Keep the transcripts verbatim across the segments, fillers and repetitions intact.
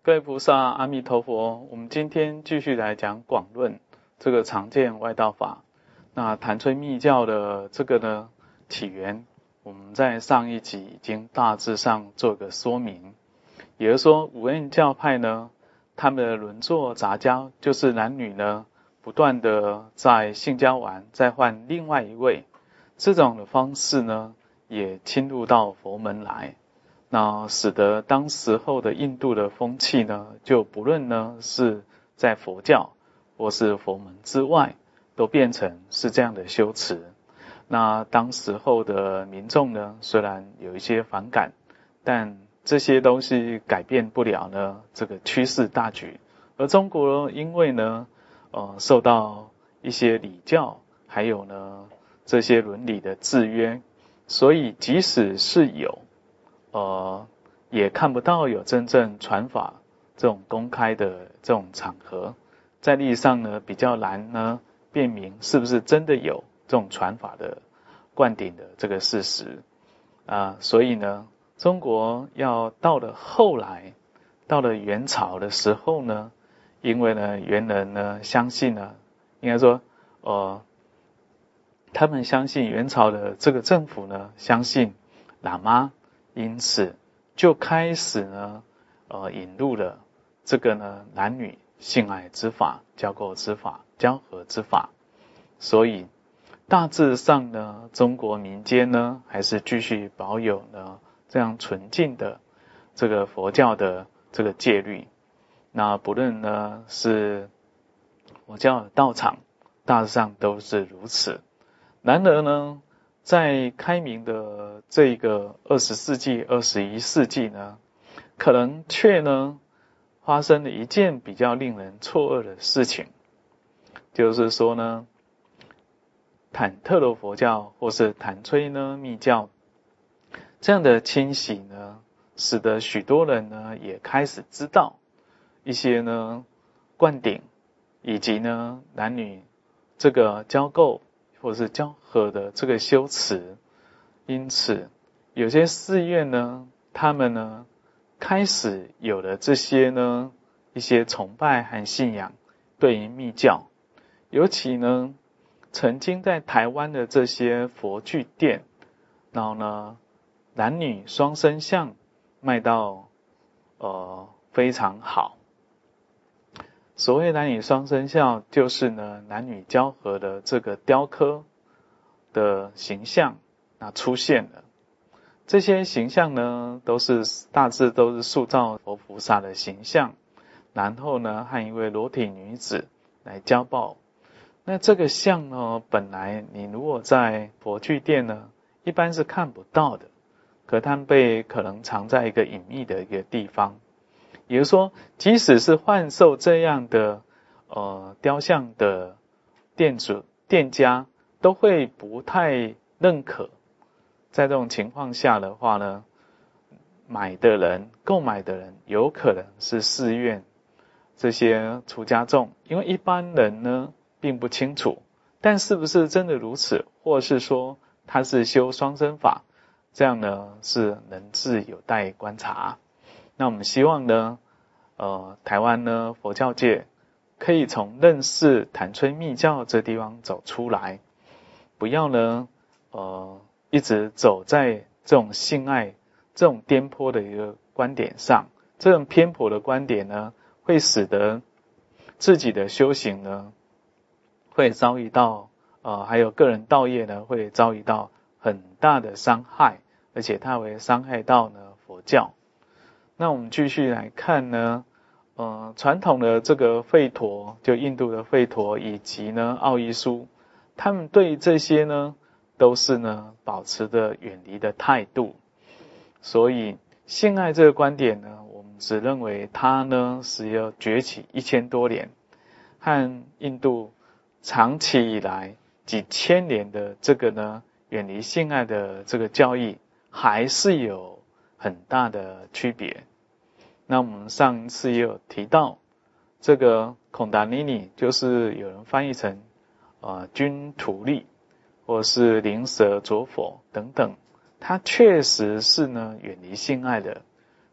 各位菩萨，阿弥陀佛。我们今天继续来讲广论这个常见外道法。那谭崔密教的这个呢起源，我们在上一集已经大致上做个说明。也就是说，五蕴教派呢，他们的轮作杂交，就是男女呢不断的在性交完再换另外一位，这种的方式呢也侵入到佛门来。那使得当时候的印度的风气呢，就不论呢是在佛教或是佛门之外，都变成是这样的修持。那当时候的民众呢，虽然有一些反感，但这些东西改变不了呢这个趋势大局。而中国因为呢，呃，受到一些礼教，还有呢这些伦理的制约，所以即使是有呃，也看不到有真正传法这种公开的这种场合，在历史上呢比较难呢辨明是不是真的有这种传法的灌顶的这个事实啊、呃，所以呢，中国要到了后来，到了元朝的时候呢，因为呢元人呢相信呢，应该说呃，他们相信元朝的这个政府呢相信喇嘛。因此就开始呢呃引入了这个呢男女性爱之法、交媾之法、交合之法。所以大致上呢，中国民间呢还是继续保有呢这样纯净的这个佛教的这个戒律。那不论呢是佛教的道场，大致上都是如此。然而呢，在开明的这个二十世纪、二十一世纪呢，可能却呢发生了一件比较令人错愕的事情，就是说呢，坦特罗佛教或是谭崔呢密教这样的清洗呢，使得许多人呢也开始知道一些呢灌顶以及呢男女这个交媾或是交合的这个修持。因此有些寺院呢，他们呢开始有了这些呢一些崇拜和信仰对于密教。尤其呢曾经在台湾的这些佛具店，然后呢男女双生像卖到呃非常好。所谓男女双生像，就是呢男女交合的这个雕刻的形象那出现了。这些形象呢都是大致都是塑造佛菩萨的形象，然后呢和一位裸体女子来交抱。那这个像呢，本来你如果在佛具店呢一般是看不到的，可它们被可能藏在一个隐秘的一个地方。也就是说，即使是贩售这样的呃雕像的店主店家都会不太认可。在这种情况下的话呢，买的人购买的人有可能是寺院这些出家众，因为一般人呢并不清楚，但是不是真的如此，或是说他是修双生法，这样呢是人智有待观察。那我们希望呢呃，台湾呢佛教界可以从认识谭崔密教这地方走出来，不要呢呃一直走在这种性爱这种颠簸的一个观点上。这种偏颇的观点呢会使得自己的修行呢会遭遇到呃还有个人道业呢会遭遇到很大的伤害，而且它会伤害到呢佛教。那我们继续来看呢呃传统的这个吠陀，就印度的吠陀以及呢奥义书，他们对这些呢都是呢保持着远离的态度。所以性爱这个观点呢，我们只认为它呢是要崛起一千多年，和印度长期以来几千年的这个呢远离性爱的这个教义还是有很大的区别。那我们上一次也有提到，这个孔达尼尼就是有人翻译成呃君图利或是灵蛇佐佛等等，它确实是呢远离性爱的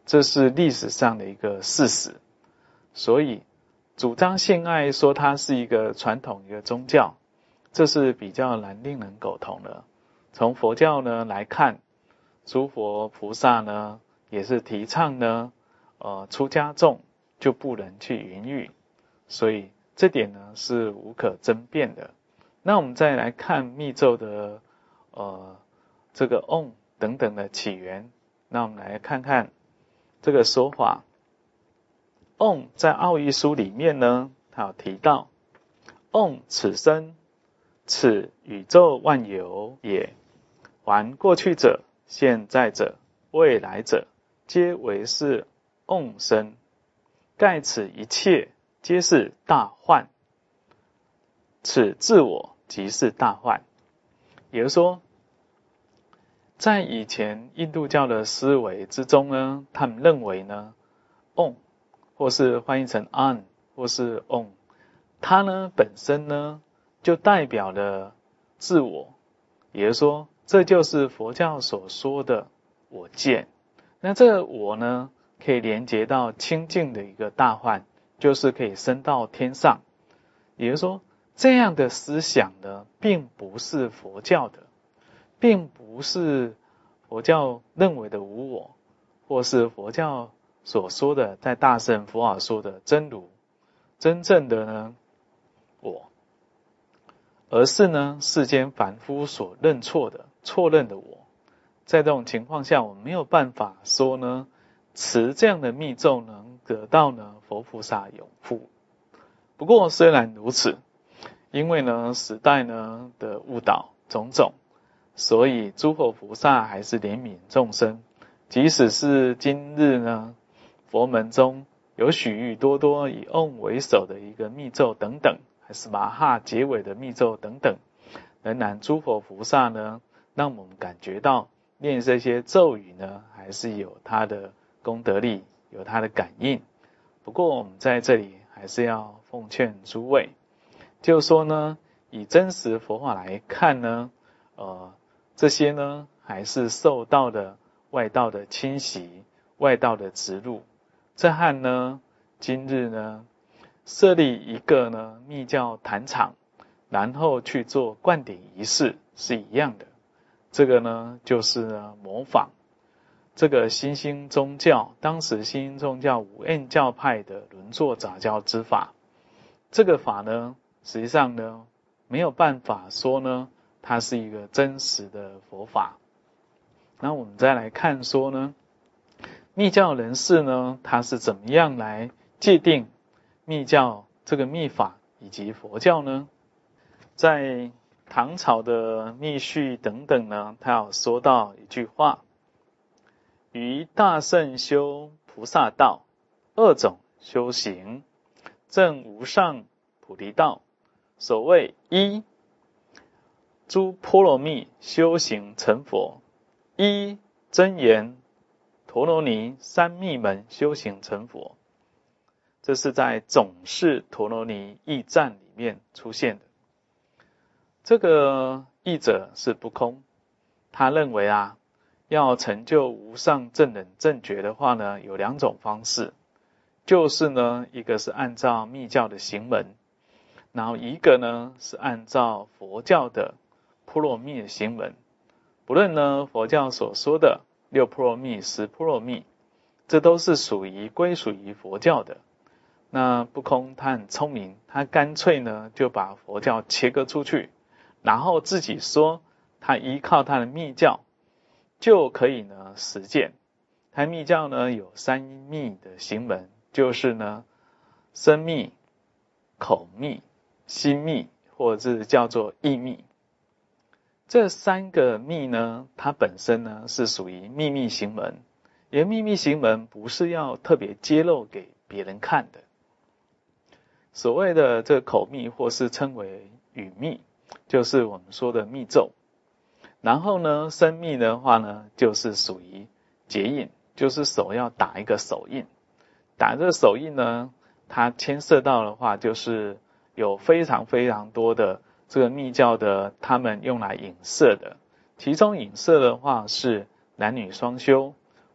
这是历史上的一个事实。所以主张性爱说它是一个传统一个宗教，这是比较难令人苟同的。从佛教呢来看，诸佛菩萨呢也是提倡呢呃出家众就不能去淫欲，所以这点呢是无可争辩的。那我们再来看密咒的呃这个嗡等等的起源，那我们来看看这个说法。嗡在奥义书里面呢，它有提到，嗡此身，此宇宙万有也，还过去者、现在者、未来者，皆为是嗡身。盖此一切，皆是大幻。此自我即是大幻。也就是说，在以前印度教的思维之中呢，他们认为呢，嗡或是翻译成 an 或是 on， 它呢本身呢就代表了自我，也就是说，这就是佛教所说的我见。那这个我呢，可以连接到清净的一个大幻，就是可以升到天上。也就是说，这样的思想呢，并不是佛教的，并不是佛教认为的无我，或是佛教所说的在大乘佛法说的真如，真正的呢我，而是呢世间凡夫所认错的错认的我。在这种情况下，我们没有办法说呢持这样的密咒能得到呢佛菩萨永护。不过虽然如此，因为呢时代呢的误导种种，所以诸佛菩萨还是怜悯众生。即使是今日呢佛门中有许许多多以嗡为首的一个密咒等等，还是玛哈结尾的密咒等等，仍然诸佛菩萨呢让我们感觉到念这些咒语呢还是有它的功德力，有它的感应。不过我们在这里还是要奉劝诸位，就是说呢以真实佛法来看呢呃这些呢还是受到的外道的侵袭，外道的植入。这和呢今日呢设立一个呢密教坛场，然后去做灌顶仪式是一样的。这个呢就是呢模仿这个新兴宗教，当时新兴宗教五蕴教派的轮作杂交之法。这个法呢实际上呢没有办法说呢它是一个真实的佛法。那我们再来看说呢密教人士呢他是怎么样来界定密教这个密法以及佛教呢？在唐朝的密序等等呢，他有说到一句话：于大圣修菩萨道，二种修行，证无上菩提道。所谓一，诸波罗蜜修行成佛；一真言陀罗尼三密门修行成佛。这是在总释陀罗尼义赞里面出现的。这个译者是不空，他认为啊，要成就无上正等正觉的话呢，有两种方式，就是呢，一个是按照密教的行门，然后一个呢是按照佛教的波罗蜜的行门。不论呢佛教所说的六波罗蜜、十波罗蜜，这都是属于归属于佛教的。那不空他很聪明，他干脆呢就把佛教切割出去，然后自己说他依靠他的密教就可以呢实践。他密教呢有三密的行门，就是呢身密、口密、心密，或者是叫做意密。这三个密呢，它本身呢是属于秘密行门，而秘密行门不是要特别揭露给别人看的。所谓的这个口密或是称为语密，就是我们说的密咒。然后呢身密的话呢就是属于结印，就是手要打一个手印。打这个手印呢，它牵涉到的话就是有非常非常多的这个密教的他们用来影射的，其中影射的话是男女双修，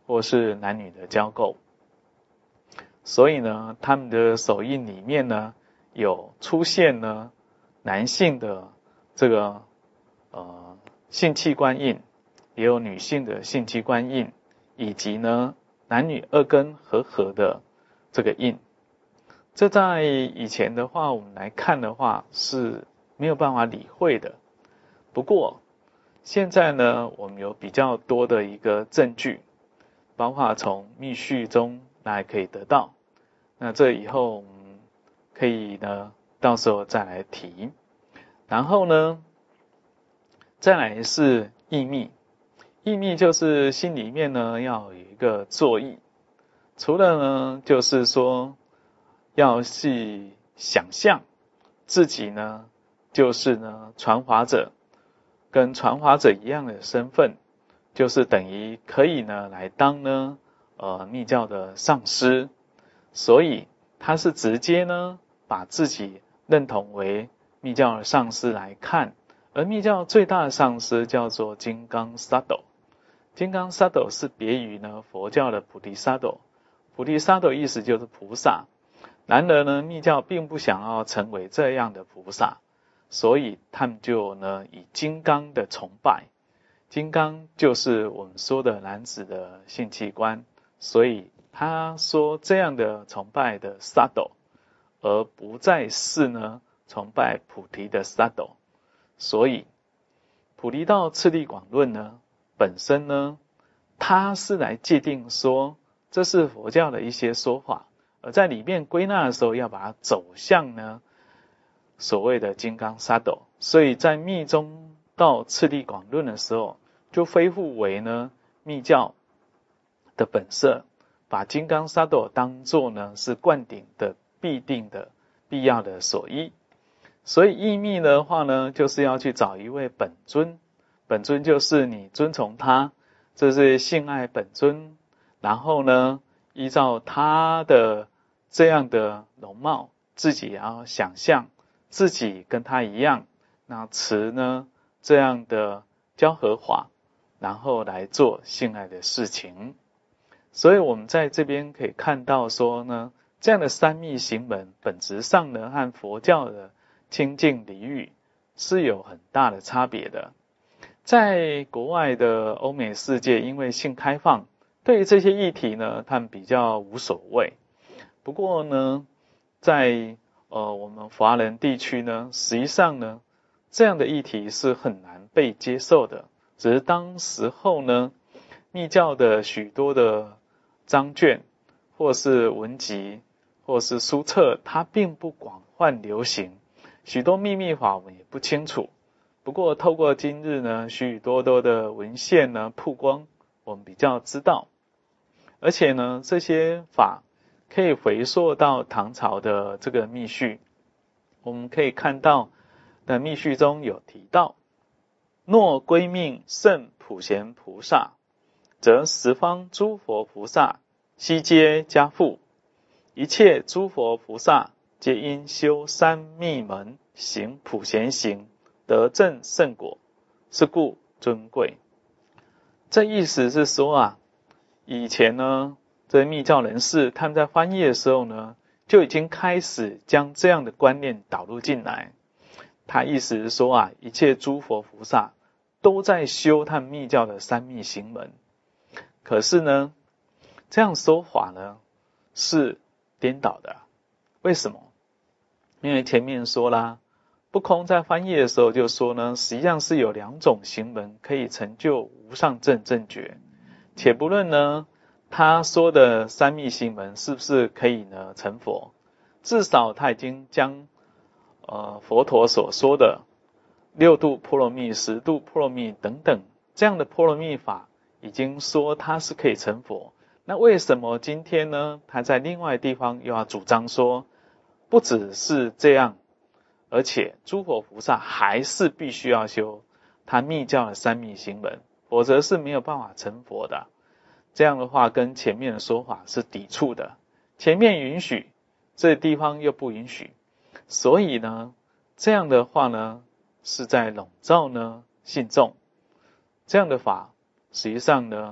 或是男女的交媾。所以呢，他们的手印里面呢，有出现呢男性的这个呃性器官印，也有女性的性器官印，以及呢男女二根合合的这个印。这在以前的话，我们来看的话是没有办法理会的。不过现在呢，我们有比较多的一个证据，包括从密序中来可以得到。那这以后我们可以呢，到时候再来提。然后呢，再来是意密。意密就是心里面呢要有一个作意，除了呢就是说要去想象自己呢就是呢传法者，跟传法者一样的身份，就是等于可以呢来当呢呃密教的上师。所以他是直接呢把自己认同为密教的上师来看，而密教最大的上师叫做金刚萨埵。金刚萨埵是别于呢佛教的菩提萨埵，菩提萨埵意思就是菩萨。然而呢，密教并不想要成为这样的菩萨，所以他们就呢以金刚的崇拜。金刚就是我们说的男子的性器官，所以他说这样的崇拜的萨埵，而不再是呢崇拜菩提的萨埵。所以菩提道次第广论呢本身呢，它是来界定说这是佛教的一些说法，而在里面归纳的时候要把它走向呢所谓的金刚萨埵。所以在密宗道次第广论的时候，就恢复为呢密教的本色，把金刚萨埵当作呢是灌顶的必定的必要的所依。所以意密的话呢，就是要去找一位本尊，本尊就是你遵从他，这是信爱本尊，然后呢依照他的这样的容貌，自己也要想象自己跟他一样，那持呢这样的交合法，然后来做信爱的事情。所以我们在这边可以看到说呢，这样的三密行门本质上呢和佛教的清净离欲是有很大的差别的。在国外的欧美世界，因为性开放，对于这些议题呢他们比较无所谓。不过呢在呃我们华人地区呢，实际上呢这样的议题是很难被接受的。只是当时候呢密教的许多的章卷或是文集或是书册，它并不广泛流行，许多秘密法我们也不清楚。不过透过今日呢许许多多的文献呢曝光，我们比较知道。而且呢这些法可以回溯到唐朝的这个密序，我们可以看到的密序中有提到，若归命圣普贤菩萨，则十方诸佛菩萨悉皆加护，一切诸佛菩萨皆因修三密门，行普贤行，得证圣果，是故尊贵。这意思是说啊，以前呢这密教人士他们在翻译的时候呢，就已经开始将这样的观念导入进来。他意思是说啊，一切诸佛菩萨都在修他们密教的三密行门。可是呢这样说法呢是颠倒的。为什么？因为前面说啦，不空在翻译的时候就说呢，实际上是有两种行门可以成就无上正正觉。且不论呢他说的三密行门是不是可以呢成佛，至少他已经将呃佛陀所说的六度波罗蜜、十度波罗蜜等等这样的波罗蜜法，已经说它是可以成佛。那为什么今天呢他在另外地方又要主张说不只是这样，而且诸佛菩萨还是必须要修他密教的三密行门，否则是没有办法成佛的。这样的话跟前面的说法是抵触的，前面允许，这地方又不允许。所以呢这样的话呢是在笼罩呢信众。这样的法实际上呢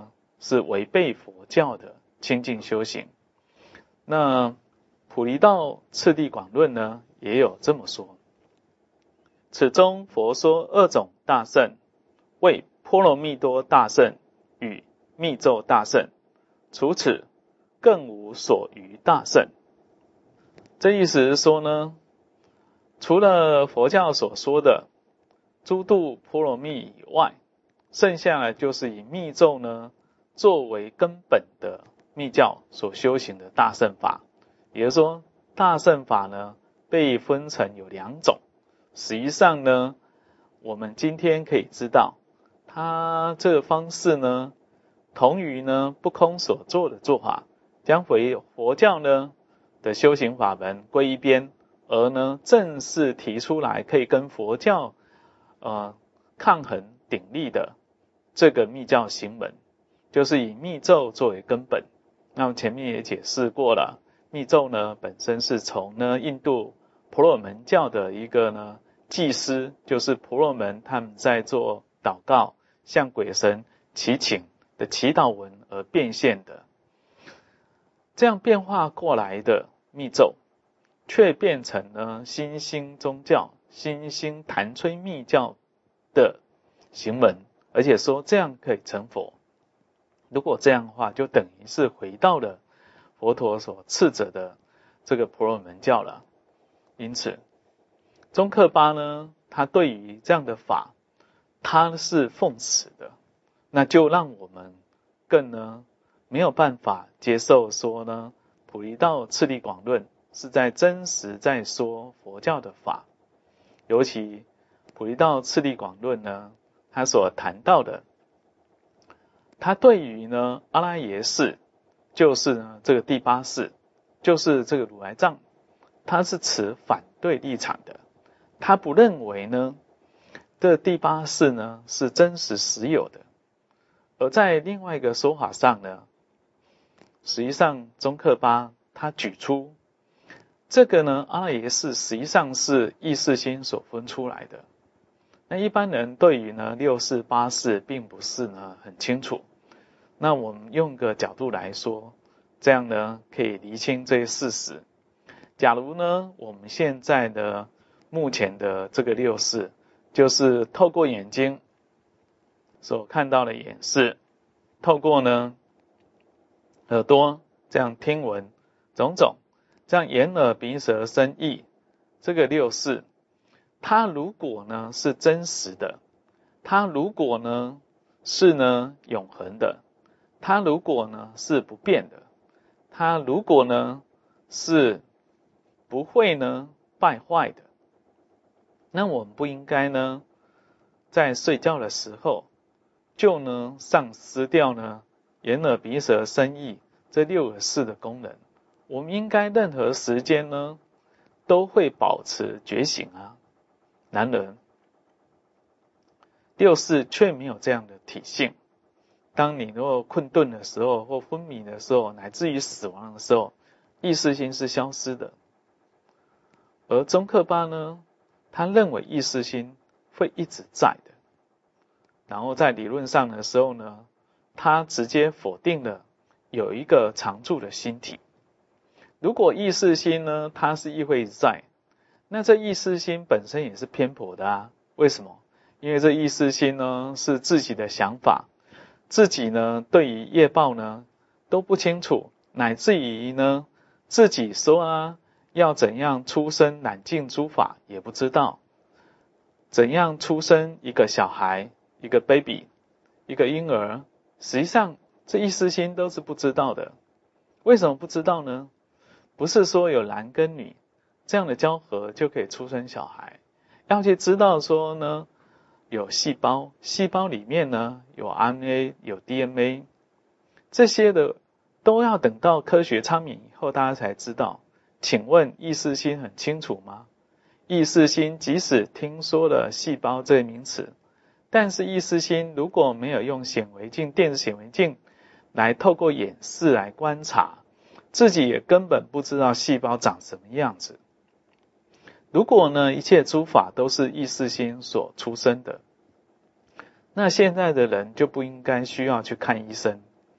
是违背佛教的清净修行。那普离道次第广论呢，也有这么说：此中佛说二种大乘，为波罗蜜多大乘与密咒大乘，除此更无所余大乘。这意思是说呢，除了佛教所说的诸度波罗蜜以外，剩下的就是以密咒呢作为根本的密教所修行的大乘法。也就是说，大乘法呢被分成有两种，实际上呢，我们今天可以知道，它这个方式呢，同于呢不空所做的做法，将佛教呢的修行法门归一边，而呢正式提出来可以跟佛教呃抗衡鼎立的这个密教行门，就是以密咒作为根本。那么前面也解释过了，密咒呢本身是从呢印度婆罗门教的一个呢祭司，就是婆罗门他们在做祷告向鬼神祈请的祈祷文而变现的。这样变化过来的密咒，却变成呢新兴宗教、新兴谭崔密教的行门，而且说这样可以成佛。如果这样的话，就等于是回到了佛陀所斥责的这个婆罗门教了。因此宗喀巴呢，他对于这样的法他是奉持的，那就让我们更呢没有办法接受说呢普离道次第广论是在真实在说佛教的法。尤其普离道次第广论呢，他所谈到的，他对于呢阿赖耶识，就是呢这个第八识，就是这个如来藏，他是持反对立场的。他不认为呢这第八识呢是真实实有的。而在另外一个说法上呢，实际上宗喀巴他举出这个呢阿赖耶识实际上是意识心所分出来的。那一般人对于呢六识八识并不是呢很清楚。那我们用个角度来说，这样呢可以厘清这些事实。假如呢我们现在的目前的这个六识，就是透过眼睛所看到的眼识，透过呢耳朵这样听闻种种，这样眼耳鼻舌身意，这个六识，它如果呢是真实的，它如果呢是呢永恒的，它如果呢是不变的，它如果呢是不会呢败坏的，那我们不应该呢在睡觉的时候就呢丧失掉呢眼耳鼻舌身意这六个识的功能。我们应该任何时间呢都会保持觉醒啊。然而六识却没有这样的体性。当你如果困顿的时候，或昏迷的时候，乃至于死亡的时候，意识心是消失的。而宗喀巴呢，他认为意识心会一直在的。然后在理论上的时候呢，他直接否定了有一个常住的心体。如果意识心呢，它是亦会一直在，那这意识心本身也是偏颇的啊。为什么？因为这意识心呢是自己的想法，自己呢对于业报呢都不清楚，乃至于呢自己说啊要怎样出生染净诸法也不知道，怎样出生一个小孩，一个 baby， 一个婴儿，实际上这意识心都是不知道的。为什么不知道呢？不是说有男跟女这样的交合就可以出生小孩，要去知道说呢有细胞，细胞里面呢有 R N A 有 D N A， 这些的都要等到科学昌明以后大家才知道。请问意识心很清楚吗？意识心即使听说了细胞这个名词，但是意识心如果没有用显微镜、电子显微镜来透过眼视来观察，自己也根本不知道细胞长什么样子。如果呢一切诸法都是意识心所出生的，那现在的人就不应该需要去看医生，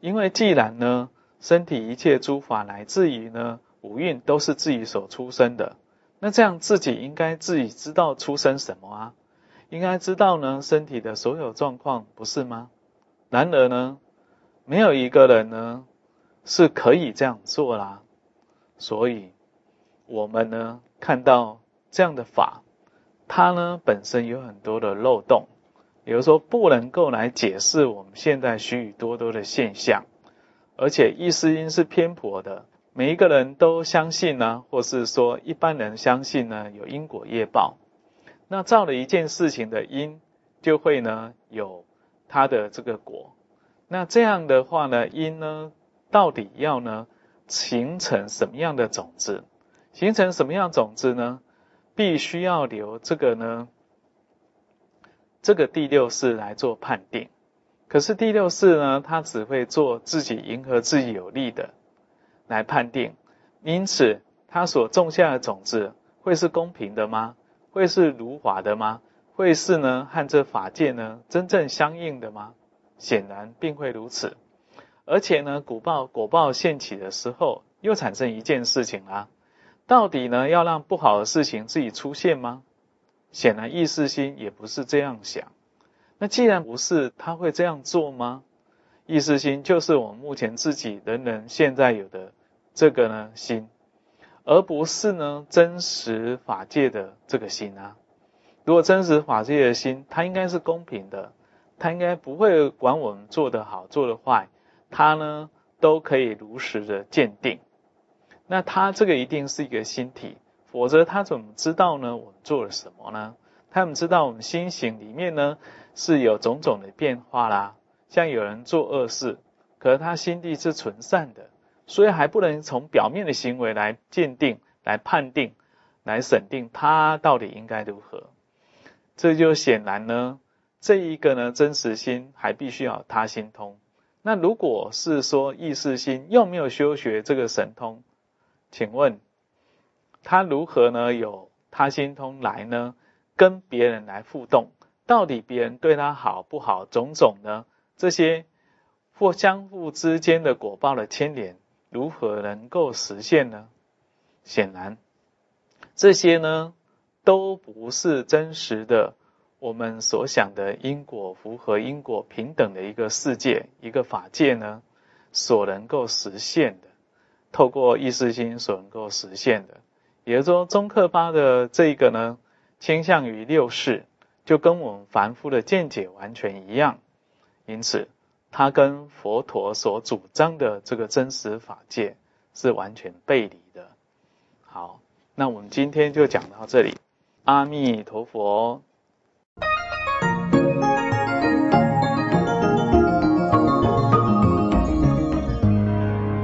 因为既然呢，身体一切诸法乃至于呢五蕴都是自己所出生的，那这样自己应该自己知道出生什么啊？应该知道呢身体的所有状况，不是吗？然而呢，没有一个人呢是可以这样做啦。所以我们呢看到这样的法，它呢本身有很多的漏洞，也就是说不能够来解释我们现在许许多多的现象，而且意识因是偏颇的，每一个人都相信呢，或是说一般人相信呢有因果业报，那照了一件事情的因，就会呢有它的这个果。那这样的话呢，因呢到底要呢形成什么样的种子？形成什么样的种子呢？必须要留这个呢这个第六识来做判定。可是第六识呢，它只会做自己迎合自己有利的来判定，因此它所种下的种子会是公平的吗？会是如法的吗？会是呢和这法界呢真正相应的吗？显然并会如此。而且呢果报果报现起的时候，又产生一件事情啊，到底呢要让不好的事情自己出现吗？显然意识心也不是这样想。那既然不是，他会这样做吗？意识心就是我们目前自己人人现在有的这个呢心，而不是呢真实法界的这个心啊。如果真实法界的心，它应该是公平的，它应该不会管我们做得好做得坏，它呢都可以如实的鉴定。那它这个一定是一个心体，否则它怎么知道呢我们做了什么呢？他们知道我们心行里面呢是有种种的变化啦，像有人做恶事，可是他心地是纯善的，所以还不能从表面的行为来鉴定、来判定、来审定他到底应该如何。这就显然呢，这一个呢真实心还必须要有他心通。那如果是说意识心又没有修学这个神通，请问他如何呢有他心通来呢跟别人来互动？到底别人对他好不好，种种呢这些或相互之间的果报的牵连，如何能够实现呢？显然这些呢都不是真实的我们所想的因果符合、因果平等的一个世界、一个法界呢所能够实现的，透过意识心所能够实现的。也就是说宗喀巴的这一个呢倾向于六识，就跟我们凡夫的见解完全一样，因此它跟佛陀所主张的这个真实法界是完全背离的。好，那我们今天就讲到这里。阿弥陀佛。